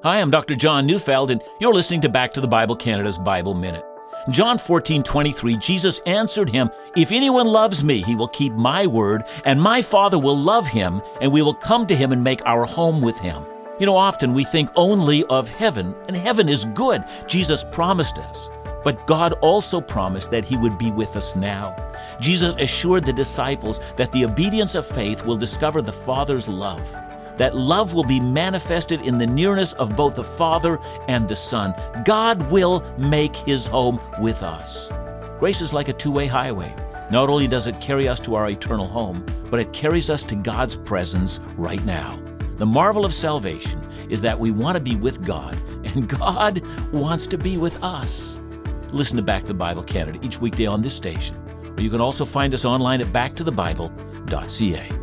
Hi, I'm Dr. John Neufeld, and you're listening to Back to the Bible Canada's Bible Minute. In John 14:23, Jesus answered him, "If anyone loves me, he will keep my word, and my Father will love him, and we will come to him and make our home with him." You know, often we think only of heaven, and heaven is good. Jesus promised us. But God also promised that he would be with us now. Jesus assured the disciples that the obedience of faith will discover the Father's love. That love will be manifested in the nearness of both the Father and the Son. God will make his home with us. Grace is like a two-way highway. Not only does it carry us to our eternal home, but it carries us to God's presence right now. The marvel of salvation is that we want to be with God, and God wants to be with us. Listen to Back to the Bible Canada each weekday on this station, or you can also find us online at backtothebible.ca.